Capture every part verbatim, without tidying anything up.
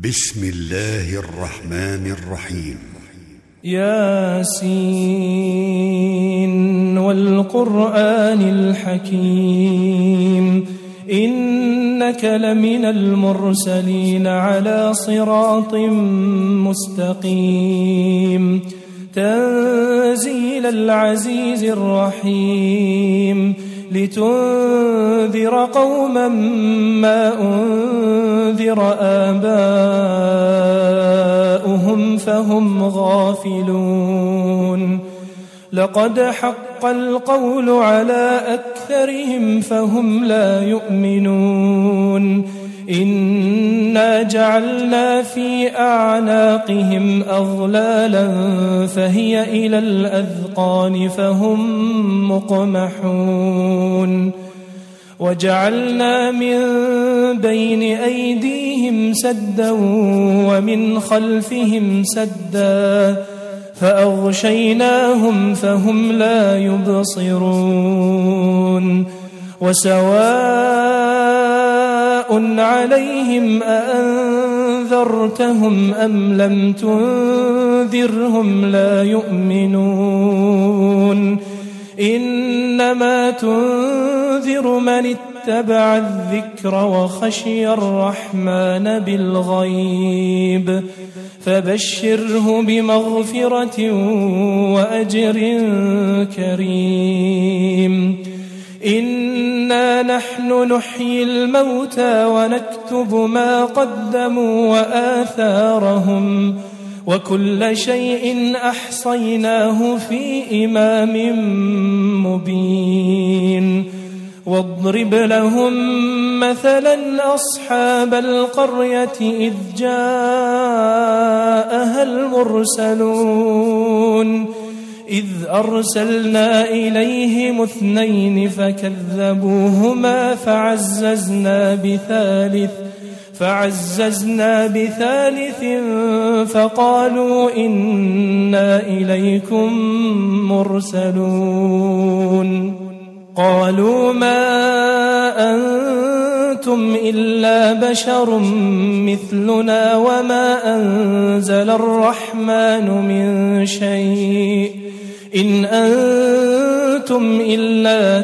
بسم الله الرحمن الرحيم. ياسين والقرآن الحكيم إنك لمن المرسلين على صراط مستقيم تنزيل العزيز الرحيم لتنذر قوما ما أنذر آباؤهم فهم غافلون لقد حق القول على أكثرهم فهم لا يؤمنون إنا جعلنا في أعناقهم أغلالا فهي إلى الأذقان فهم مقمحون وجعلنا من بين أيديهم سدا ومن خلفهم سدا فأغشيناهم فهم لا يبصرون وسواء عليهم أأنذرتهم أم لم تنذرهم لا يؤمنون إنما تنذر من اتبع الذكر وخشي الرحمن بالغيب فبشره بمغفرة وأجر كريم إنا نحن نحيي الموتى ونكتب ما قدموا وآثارهم وكل شيء أحصيناه في إمام مبين واضرب لهم مثلا أصحاب القرية إذ جاءها المرسلون إذ أرسلنا إليهم اثنين فكذبوهما فعززنا بثالث فعززنا بثالث فقالوا إنا إليكم مرسلون قالوا ما أنتم إلا بشر مثلنا وما أنزل الرحمن من شيء إن أنتم إلا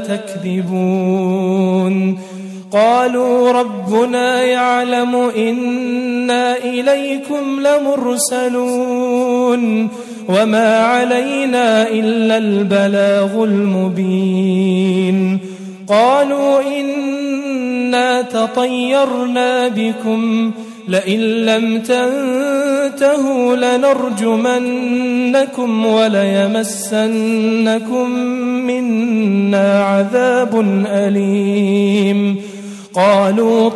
تكذبون قالوا ربنا يعلم إنا إليكم لمرسلون وما علينا إلا البلاغ المبين قالوا إنا تطيرنا بكم لئن لم تنتهوا لنرجمنكم وليمسنكم منا عذاب أليم قالوا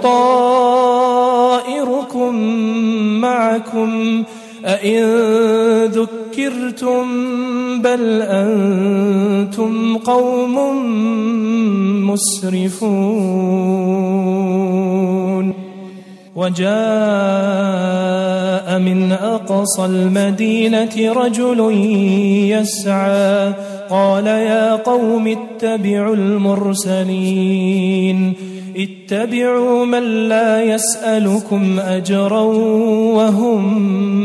طائركم معكم أئن ذكرتم بل أنتم قوم مسرفون وجاء من أقصى المدينة رجل يسعى قال يا قوم اتبعوا المرسلين اتبعوا من لا يسألكم أجرا وهم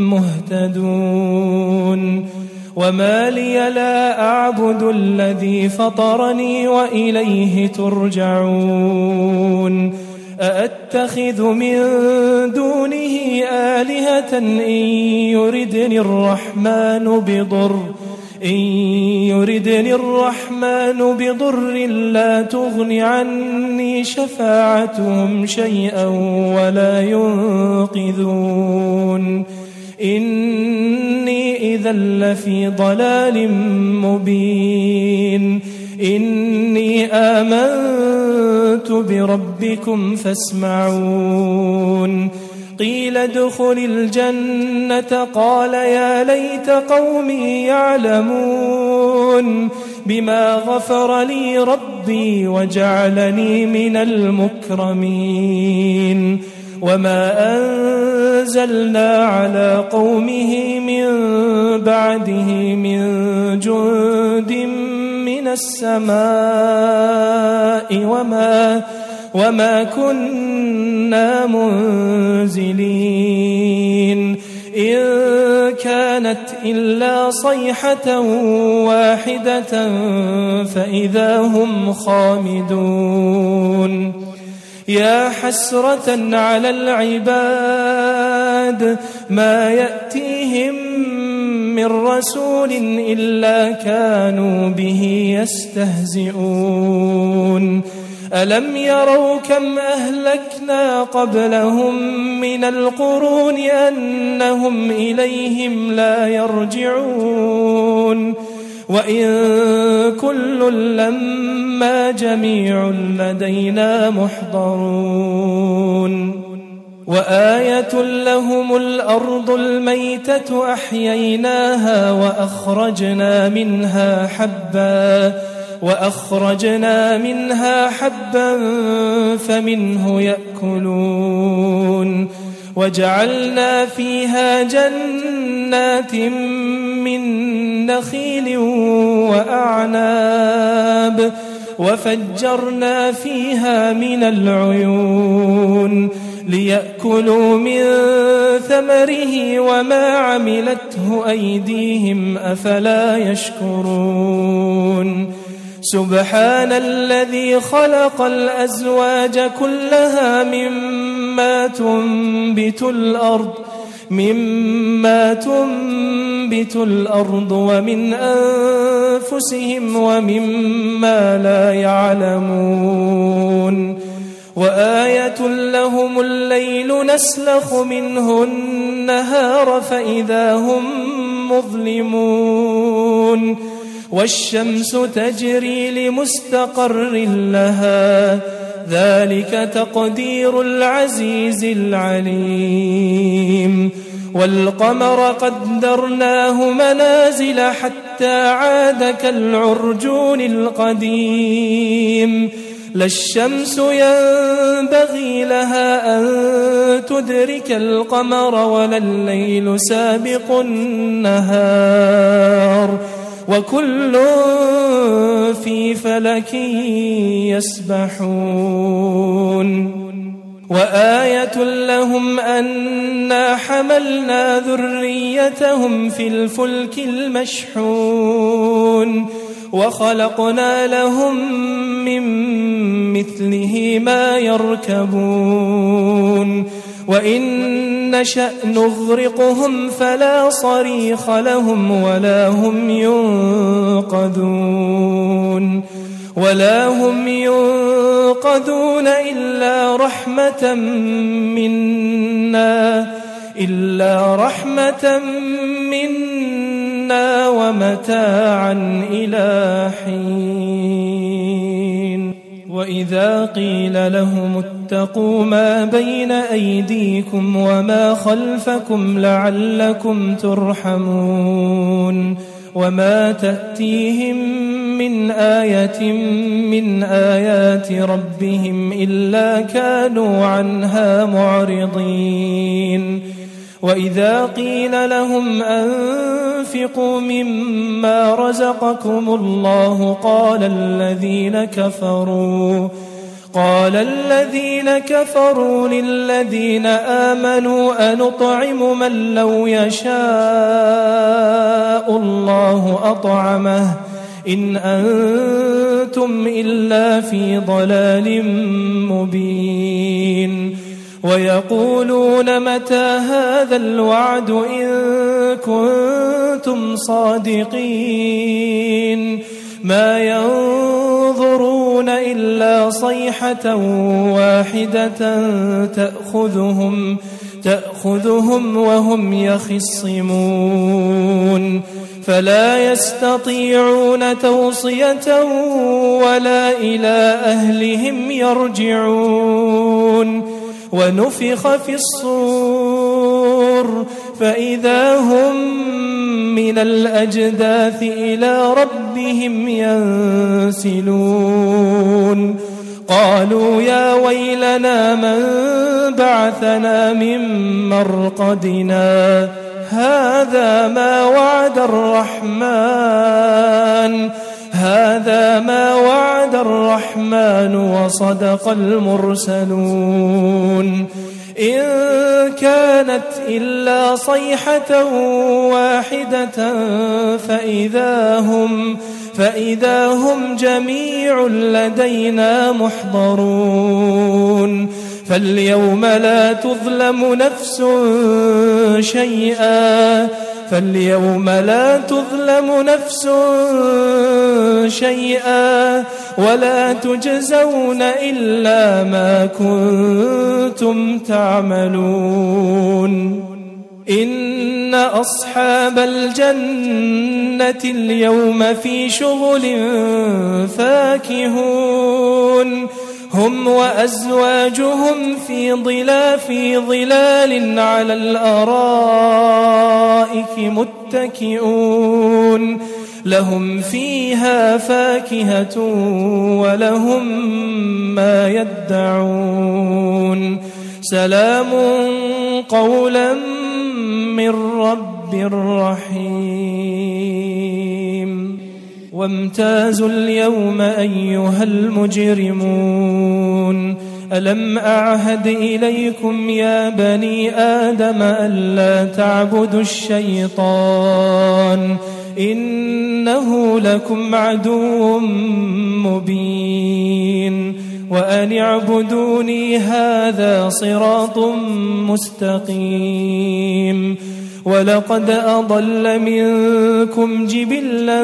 مهتدون وما لي لا أعبد الذي فطرني وإليه ترجعون أأتخذ من دونه آلهة إن يردني الرحمن بضر إن يردني الرحمن بضر لا تغن عني شفاعتهم شيئا ولا ينقذون إني إذا لفي ضلال مبين إني آمنت بربكم فاسمعون قيل ادخل الجنة قال يا ليت قومي يعلمون بما غفر لي ربي وجعلني من المكرمين وما أنزلنا على قومه من بعده من جند من السماء وما وما كنا منزلين كانت إلا صيحة واحدة فإذا هم خامدون يا حسرة على العباد ما يأتيهم من رسول إلا كانوا به يستهزئون ألم يروا كم أهلكنا قبلهم من القرون أنهم إليهم لا يرجعون وإن كل لما جميع لدينا محضرون وآية لهم الأرض الميتة أحييناها وأخرجنا منها حبا وأخرجنا منها حبا فمنه يأكلون وجعلنا فيها جنات من نخيل وأعناب وفجرنا فيها من العيون ليأكلوا من ثمره وما عملته أيديهم أفلا يشكرون سبحان الذي خلق الأزواج كلها مما تنبت الأرض مما تنبت الأرض ومن أنفسهم ومما لا يعلمون وآية لهم الليل نسلخ منه النهار فإذا هم مظلمون والشمس تجري لمستقر لها ذلك تقدير العزيز العليم والقمر قدرناه منازل حتى عاد كالعرجون القديم لا الشمس ينبغي لها أن تدرك القمر ولا الليل سابق النهار وكل في فلك يسبحون وآية لهم أنا حملنا ذريتهم في الفلك المشحون وخلقنا لهم من مثله ما يركبون وإن نشأ نغرقهم فلا صريخ لهم ولا هم ينقذون ولا هم ينقذون إلا رحمة منا إلا رحمة منا ومتاعا إلى حين وإذا قيل لهم اتقوا ما بين أيديكم وما خلفكم لعلكم ترحمون وما تأتيهم من آية من آيات ربهم إلا كانوا عنها معرضين وإذا قيل لهم أنفقوا مما رزقكم الله قال الذين كفروا قال الذين كفروا للذين آمنوا أنطعم من لو يشاء الله أطعمه إن أنتم إلا في ضلال مبين ويقولون متى هذا الوعد إن كنتم صادقين ما ينظرون إلا صيحة واحدة تأخذهم تأخذهم وهم يخصمون فلا يستطيعون توصية ولا إلى أهلهم يرجعون ونفخ في الصور فإذا هم من الأجداث إلى ربهم ينسلون قالوا يا ويلنا من بعثنا من مرقدنا هذا ما وعد الرحمن هذا ما وعد الرحمن وصدق المرسلون إن كانت إلا صيحة واحدة فإذا هم, فإذا هم جميع لدينا محضرون فاليوم لا تظلم نفس شيئا فاليوم لا تظلم نفس شيئا ولا تجزون إلا ما كنتم تعملون إن أصحاب الجنة اليوم في شغل فاكهون هم وأزواجهم في ظلال في ظلال على الأرائك متكئون لهم فيها فاكهة ولهم ما يدعون سلام قولا من رب رحيم وامتازوا اليوم أيها المجرمون ألم أعهد إليكم يا بني آدم ألا تعبدوا الشيطان إنه لكم عدو مبين وأن اعبدوني هذا صراط مستقيم ولقد أضل منكم جبلا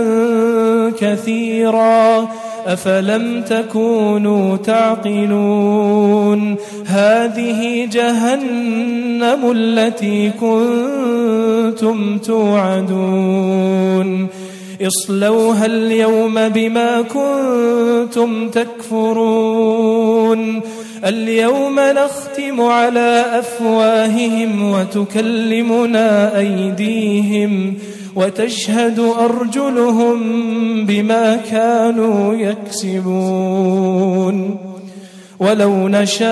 كثيرا أفلم تكونوا تعقلون هذه جهنم التي كنتم توعدون اصلوها اليوم بما كنتم تكفرون اليوم نختم على أفواههم وتكلمنا أيديهم وتشهد أرجلهم بما كانوا يكسبون ولو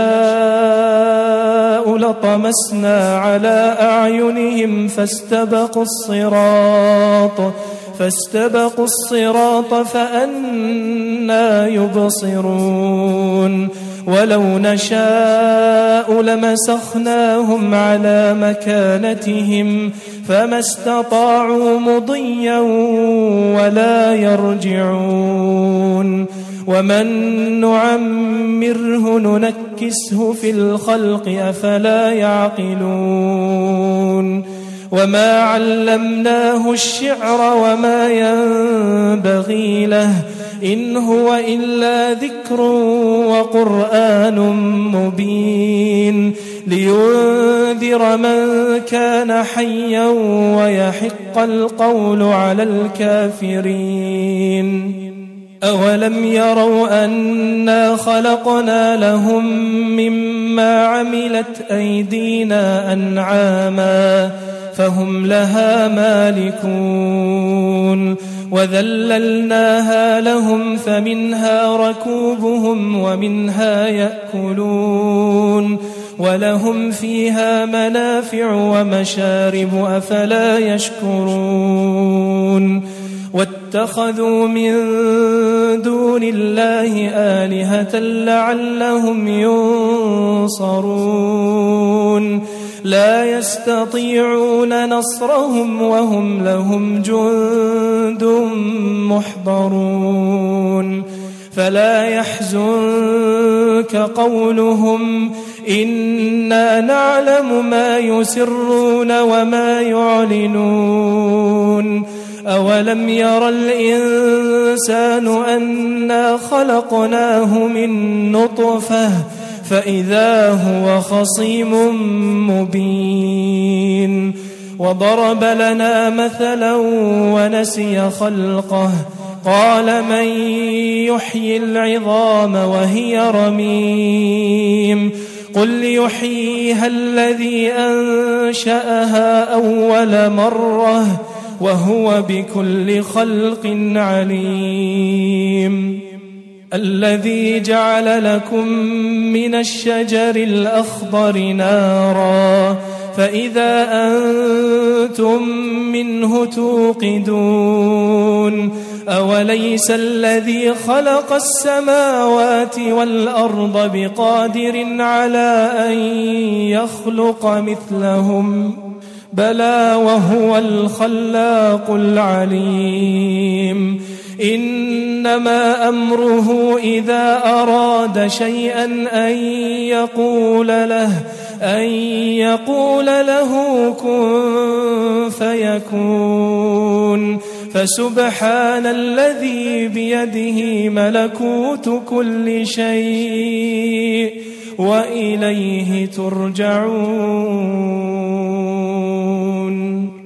نشاء لطمسنا على أعينهم فاستبقوا الصراط فاستبقوا الصراط فأنى يبصرون ولو نشاء لمسخناهم على مكانتهم فما استطاعوا مضيا ولا يرجعون ومن نعمره ننكسه في الخلق أفلا يعقلون وما علمناه الشعر وما ينبغي له إن هو إلا ذكر وقرآن مبين لينذر من كان حيا ويحق القول على الكافرين أولم يروا أنا خلقنا لهم مما عملت أيدينا أنعاما فهم لها مالكون وذللناها لهم فمنها ركوبهم ومنها يأكلون ولهم فيها منافع ومشارب أفلا يشكرون واتخذوا من دون الله آلهة لعلهم ينصرون لا يستطيعون نصرهم وهم لهم جند محضرون فلا يحزنك قولهم إنا نعلم ما يسرون وما يعلنون أولم ير الإنسان أنا خلقناه من نطفة فإذا هو خصيم مبين وضرب لنا مثلا ونسي خلقه قال من يحيي العظام وهي رميم قل يحييها الذي أنشأها أول مرة وهو بكل خلق عليم الذي جعل لكم من الشجر الأخضر نارا فإذا أنتم منه توقدون أوليس الذي خلق السماوات والأرض بقادر على أن يخلق مثلهم بلى وهو الخلاق العليم إنما أمره إذا أراد شيئا أن يقول له أن يقول له كن فيكون فسبحان الذي بيده ملكوت كل شيء وإليه ترجعون.